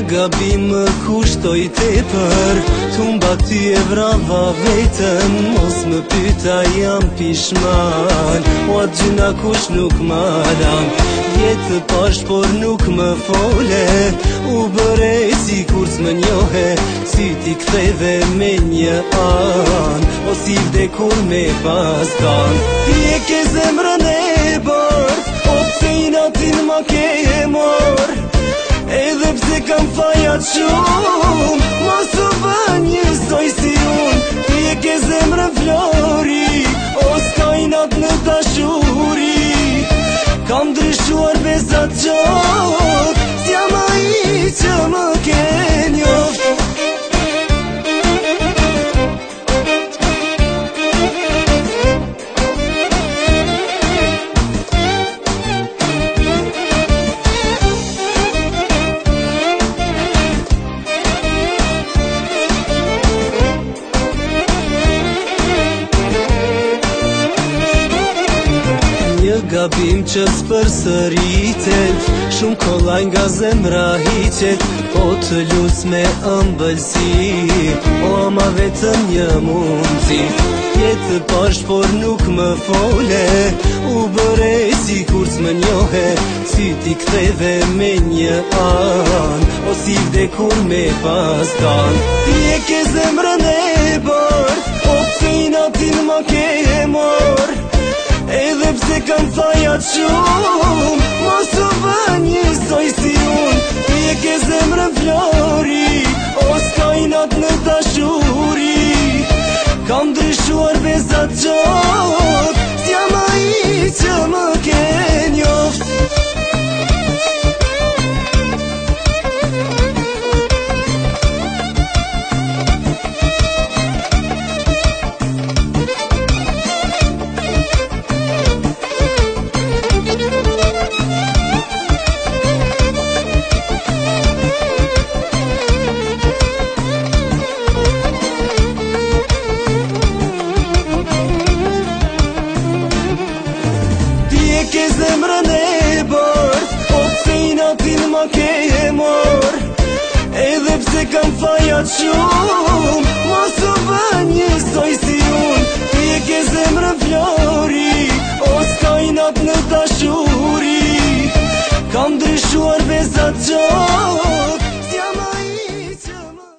gabim më kushtoj tepër, tumba ty e vrava vetën, mos më pyta jam pishman, o atë gjyna kush nuk malam, vjetë pash por nuk më fole, u bëre si kur s'më njohe, si ti ktheve me një an, o si vdekur me pas kan. Ti e ke zemrën e bardh, o pse i natin ma ke e mor, edhe pse kam fajat shumë, mos u bë njësoj si unë. Ti e ke zemrën flori, o s'ka i nat në dashuri, kam ndryshuar besat qok, s'jam ai që më ke njoft. Gabim që s'përsëritet, shumë kollaj nga zemra hiqet, po të lus me ëmbëlsi, o ama vetëm një mundsi. Jetë pash por nuk më fole, u bëre si kur s'më njohe, si ti ktheve me një an, o si vdekur me pas kan. Ti e ke zemrën e bardh, o pse i natin ma ke e mor, edhe pse kam fajat shumë, mos u bë njësoj si unë. Ti e ke zemrën flori, o s'ka i nat në dashuri, kam ndryshuar besat qok, s'jam ai që më ke njoft. Ke zemrën e bardh, o pse i natin ma ke e mor, edhe pse kam fajat shumë, mos